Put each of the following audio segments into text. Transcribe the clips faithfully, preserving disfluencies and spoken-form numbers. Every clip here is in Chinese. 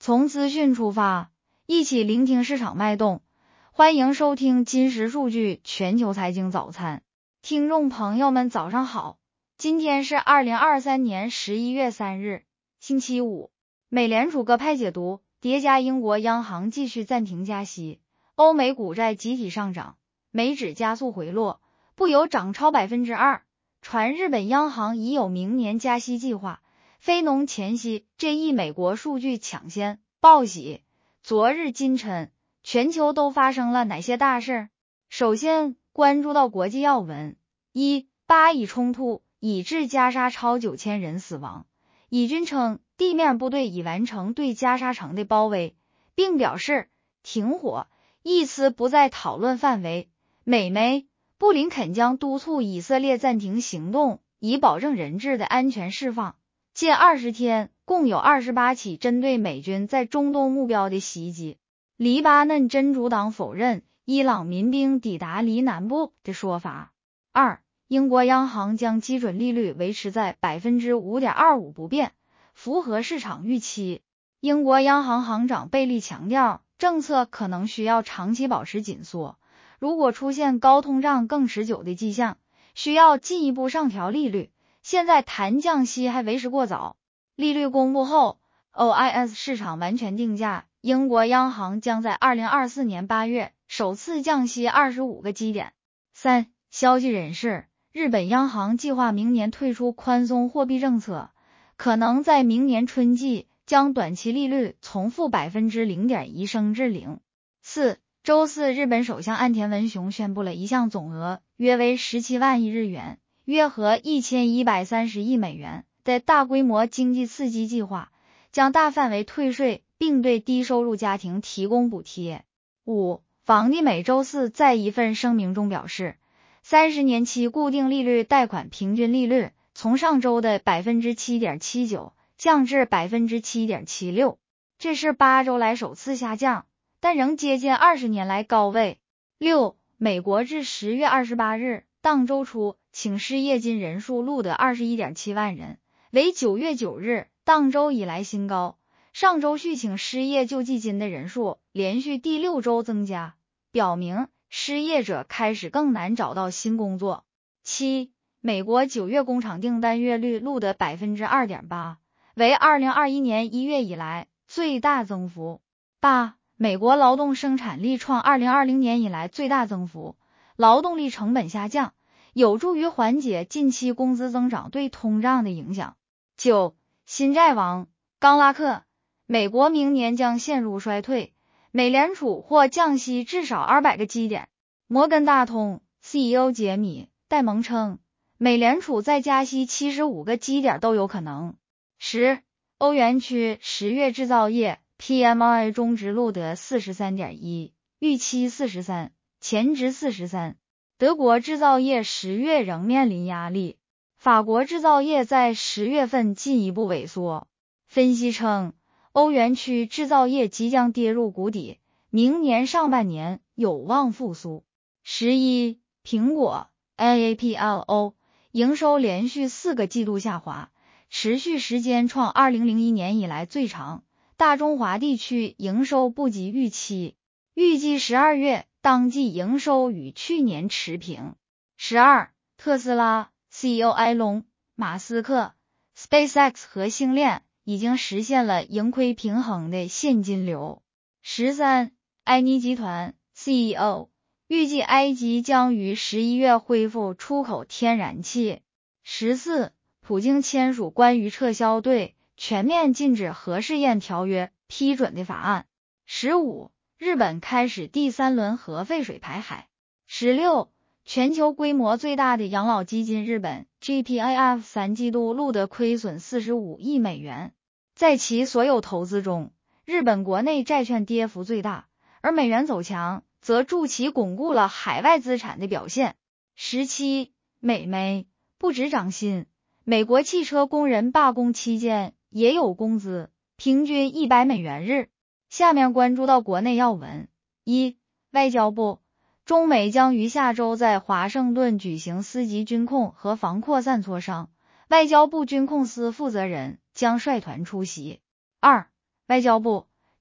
从资讯出发，一起聆听市场脉动。欢迎收听金石数据全球财经早餐。听众朋友们早上好，今天是二零二三年十一月三日，星期五。美联储鸽派解读叠加英国央行继续暂停加息，欧美股债集体上涨，美指加速回落，不由涨超 百分之二。 传日本央行已有明年加息计划，非农前夕这一美国数据抢先报喜。昨日今晨全球都发生了哪些大事？首先关注到国际要闻。一、巴以冲突已致加沙超九千人死亡，以军称地面部队已完成对加沙城的包围，并表示停火一词不在讨论范围。美媒布林肯将督促以色列暂停行动，以保证人质的安全释放。近二十天共有二十八起针对美军在中东目标的袭击。黎巴嫩真主党否认伊朗民兵抵达黎南部的说法。二、英国央行将基准利率维持在 百分之五点二五 不变，符合市场预期。英国央行行长贝利强调，政策可能需要长期保持紧缩，如果出现高通胀更持久的迹象，需要进一步上调利率。现在谈降息还为时过早。利率公布后 ，O I S 市场完全定价，英国央行将在二零二四年八月首次降息二十五个基点。三、消息人士，日本央行计划明年退出宽松货币政策，可能在明年春季将短期利率从负 百分之零点一 升至零。四、周四日本首相岸田文雄宣布了一项总额约为十七万亿日元，约合一千一百三十亿美元的大规模经济刺激计划，将大范围退税，并对低收入家庭提供补贴。五、房地美周四在一份声明中表示，三十年期固定利率贷款平均利率从上周的 百分之七点七九 降至 百分之七点七六， 这是八周来首次下降，但仍接近二十年来高位。六、美国至十月二十八日当周初请失业金人数录得 二十一点七万人，为九月九日当周以来新高。上周续请失业救济金的人数连续第六周增加，表明失业者开始更难找到新工作。七、美国九月工厂订单月率录得 百分之二点八， 为二零二一年一月以来最大增幅。八、美国劳动生产力创二零二零年以来最大增幅，劳动力成本下降，有助于缓解近期工资增长对通胀的影响。九、新债王冈拉克，美国明年将陷入衰退，美联储或降息至少二百个基点。摩根大通 C E O 杰米戴蒙称，美联储再加息七十五个基点都有可能。十、欧元区十月制造业 P M I 中值录得 四十三点一， 预期四十三，前值四十三。德国制造业十月仍面临压力，法国制造业在十月份进一步萎缩。分析称，欧元区制造业即将跌入谷底，明年上半年有望复苏。十一、苹果 A P L O 营收连续四个季度下滑，持续时间创二零零一年以来最长。大中华地区营收不及预期，预计十二月当季营收与去年持平。十二、特斯拉 C E O 埃隆·马斯克 SpaceX 和星链已经实现了盈亏平衡的现金流。十三、埃尼集团 C E O 预计埃及将于十一月恢复出口天然气。十四、普京签署关于撤销对全面禁止核试验条约批准的法案。十五、日本开始第三轮核废水排海。十六、全球规模最大的养老基金日本 G P I F 三季度录得亏损四十五亿美元。在其所有投资中，日本国内债券跌幅最大，而美元走强则助其巩固了海外资产的表现。十七、美媒不止涨薪，美国汽车工人罢工期间也有工资，平均一百美元日。下面关注到国内要闻。一、外交部，中美将于下周在华盛顿举行司级军控和防扩散磋商，外交部军控司负责人将率团出席。二、外交部，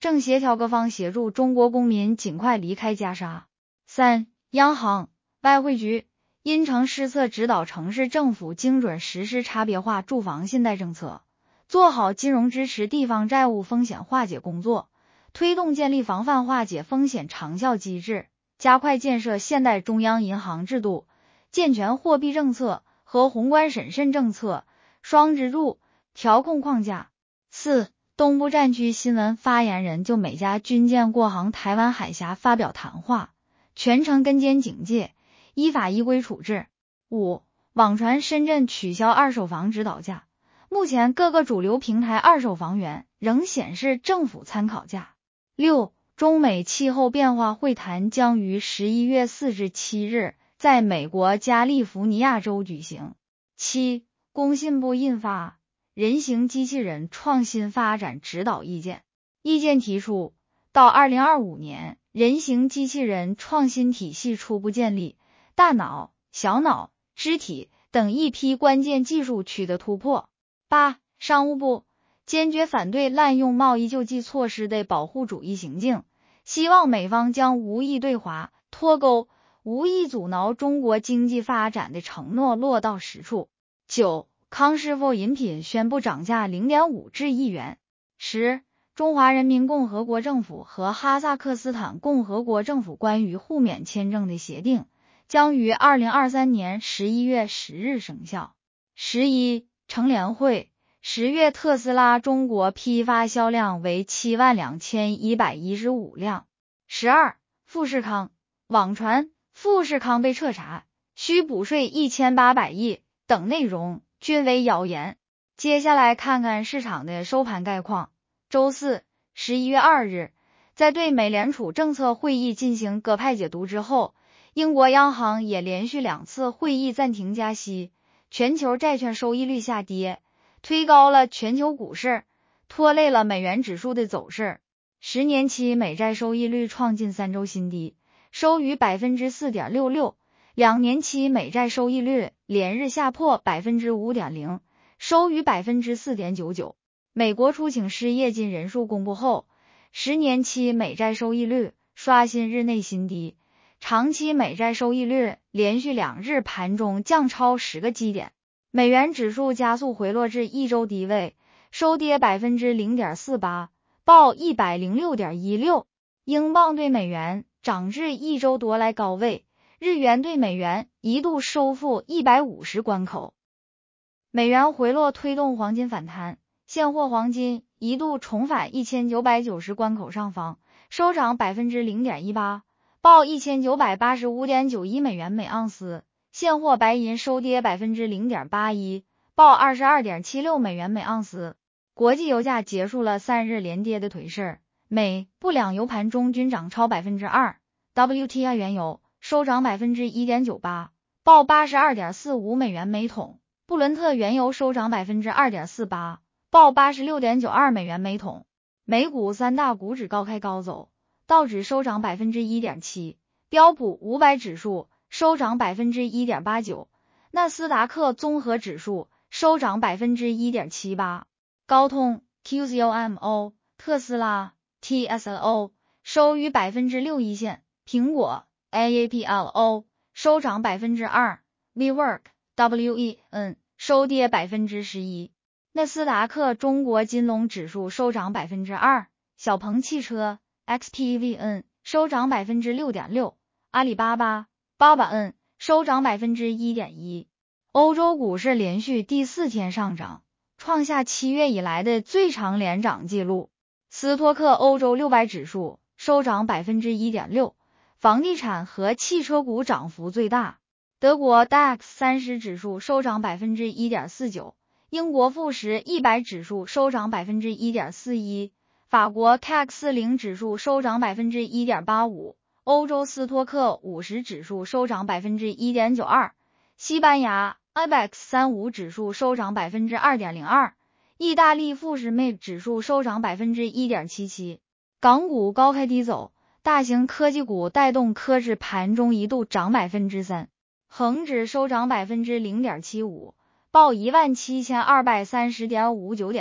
正协调各方协助中国公民尽快离开加沙。三、央行、外汇局因城施策，指导城市政府精准实施差别化住房信贷政策，做好金融支持地方债务风险化解工作，推动建立防范化解风险长效机制，加快建设现代中央银行制度，健全货币政策和宏观审慎政策双支柱调控框架。四、东部战区新闻发言人就美加军舰过航台湾海峡发表谈话，全程跟监警戒，依法依规处置。五、网传深圳取消二手房指导价，目前各个主流平台二手房源仍显示政府参考价。六、中美气候变化会谈将于十一月四至七日在美国加利福尼亚州举行。七、工信部印发人形机器人创新发展指导意见，意见提出，到二零二五年，人形机器人创新体系初步建立，大脑、小脑、肢体等一批关键技术取得突破。八、商务部坚决反对滥用贸易救济措施的保护主义行径，希望美方将无意对华脱钩、无意阻挠中国经济发展的承诺落到实处。九、康师傅饮品宣布涨价 零点五 至一元。十、中华人民共和国政府和哈萨克斯坦共和国政府关于互免签证的协定将于二零二三年十一月十日生效。十一、乘联会十月特斯拉中国批发销量为七万两千一百一十五辆。十二、富士康网传富士康被彻查，需补税一千八百亿等内容均为谣言。接下来看看市场的收盘概况。周四，十一月二日，在对美联储政策会议进行鸽派解读之后，英国央行也连续两次会议暂停加息，全球债券收益率下跌，推高了全球股市，拖累了美元指数的走势。十年期美债收益率创近三周新低，收于 百分之四点六六， 两年期美债收益率连日下破 百分之五点零， 收于 百分之四点九九。 美国初请失业金人数公布后，十年期美债收益率刷新日内新低，长期美债收益率连续两日盘中降超十个基点，美元指数加速回落至一周低位，收跌 百分之零点四八， 报 一百零六点一六。 英镑对美元涨至一周多来高位，日元对美元一度收复一百五十关口。美元回落推动黄金反弹，现货黄金一度重返一千九百九十关口上方，收涨 百分之零点一八， 报 一千九百八十五点九一美元每盎司。现货白银收跌 百分之零点八一， 报 二十二点七六美元每盎司。国际油价结束了三日连跌的颓势，美布两油盘中均涨超 百分之二， W T I 原油收涨 百分之一点九八， 报 八十二点四五美元每桶。布伦特原油收涨 百分之二点四八， 报 八十六点九二美元每桶。美股三大股指高开高走，道指收涨 百分之一点七， 标普五百指数收涨 百分之一点八九， 纳斯达克综合指数收涨 百分之一点七八。 高通 Q C O M O、 特斯拉 T S L O 收于 百分之六一线，苹果 A A P L O 收涨 百分之二， WeWork W E N 收跌 百分之十一。 纳斯达克中国金龙指数收涨 百分之二， 小鹏汽车 X P V N 收涨 百分之六点六， 阿里巴巴 八百 N 收涨 百分之一点一。 欧洲股市连续第四天上涨，创下七月以来的最长连涨记录。斯托克欧洲六百指数收涨 百分之一点六， 房地产和汽车股涨幅最大。德国 D A X 三十指数收涨 百分之一点四九， 英国富时一百指数收涨 百分之一点四一， 法国 C A C 四十指数收涨 百分之一点八五， 欧洲斯托克五十指数收涨 百分之一点九二， 西班牙 I B E X 三十指数收涨 百分之二点零二， 意大利富时 M I B 指数收涨 百分之一点七七。 港股高开低走，大型科技股带动科指盘中一度涨 百分之三，恒指收涨 百分之零点七五， 报 一万七千二百三十点五九点。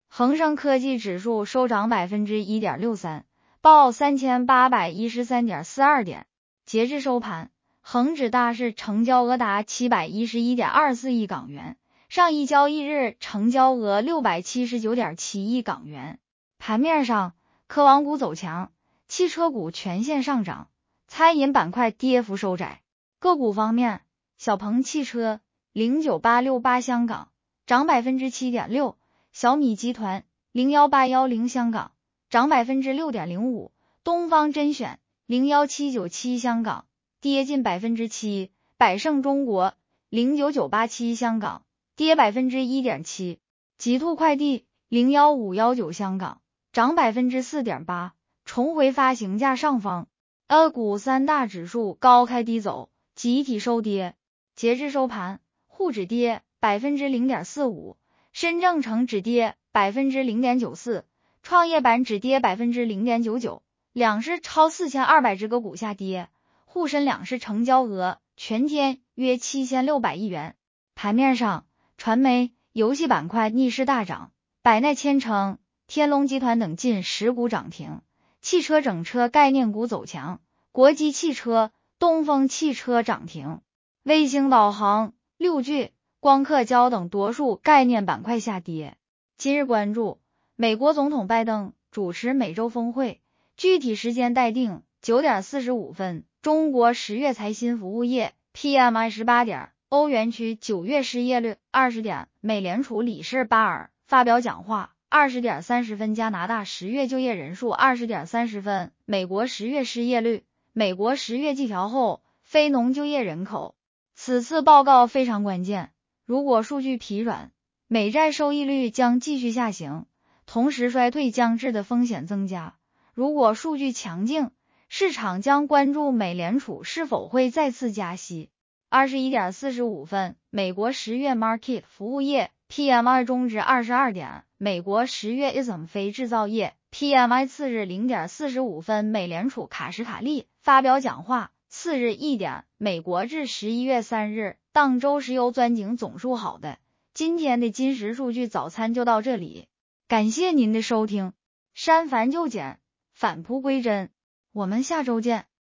恒生科技指数收涨 百分之一点六三， 报 三千八百一十三点四二 点。截至收盘，恒指大市成交额达 七百一十一点二四亿港元，上一交易日成交额 六百七十九点七亿港元。盘面上，科网股走强，汽车股全线上涨，餐饮板块跌幅收窄。个股方面，小鹏汽车 零九八六八 香港涨 百分之七点六， 小米集团 零一八一零 香港涨 百分之六点零五， 东方甄选 零一七九七 香港跌近 百分之七， 百胜中国 零九九八七 香港跌 百分之一点七， 极兔快递 零一五一九 香港涨 百分之四点八， 重回发行价上方。A 股三大指数高开低走，集体收跌。截至收盘，沪指跌 百分之零点四五， 深证成指跌 百分之零点九四， 创业板指跌 百分之零点九九， 两市超四千二百只个股下跌，沪深两市成交额全天约七千六百亿元。盘面上，传媒、游戏板块逆势大涨，百奈千城、天龙集团等近十股涨停，汽车整车概念股走强，国际汽车、东风汽车涨停，卫星导航、六 G、光刻胶等多数概念板块下跌。今日关注，美国总统拜登主持美洲峰会，具体时间待定。九点四十五分，中国十月财新服务业 P M I 十八点，欧元区九月失业率。二十点，美联储理事巴尔发表讲话。二十点三十分，加拿大十月就业人数。二十点三十分，美国十月失业率。美国十月季调后非农就业人口。此次报告非常关键，如果数据疲软，美债收益率将继续下行，同时衰退将至的风险增加。如果数据强劲，市场将关注美联储是否会再次加息。二十一点四十五分，美国十月 Market 服务业 P M I 中值。二十二点，美国十月 I S M 非制造业 P M I 次日。零点四十五分，美联储卡什卡利发表讲话。次日一点，美国至十一月三日当周石油钻井总数。好的，今天的金石数据早餐就到这里，感谢您的收听。删繁就简，返璞归真，我们下周见。